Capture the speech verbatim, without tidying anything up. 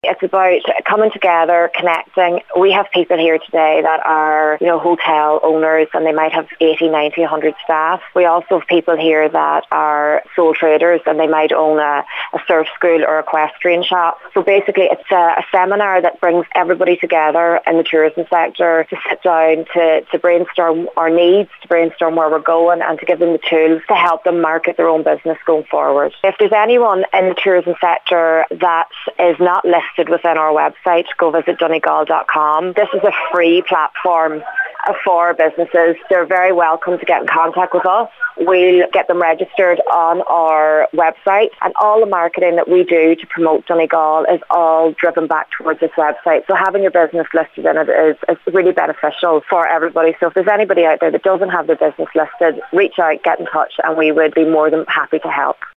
It's about coming together, connecting. We have people here today that are, you know, hotel owners, and they might have eighty, ninety, one hundred staff. We also have people here that are sole traders, and they might own a, a surf school or equestrian shop. So basically it's a, a seminar that brings everybody together in the tourism sector to sit down, to, to brainstorm our needs, to brainstorm where we're going, and to give them the tools to help them market their own business going forward. If there's anyone in the tourism sector that is not listed within our website, go visit Donegal dot com. This is a free platform for businesses. They're very welcome to get in contact with us. We'll get them registered on our website, and all the marketing that we do to promote Donegal is all driven back towards this website. So having your business listed in it is, is really beneficial for everybody. So if there's anybody out there that doesn't have their business listed, reach out, get in touch, and we would be more than happy to help.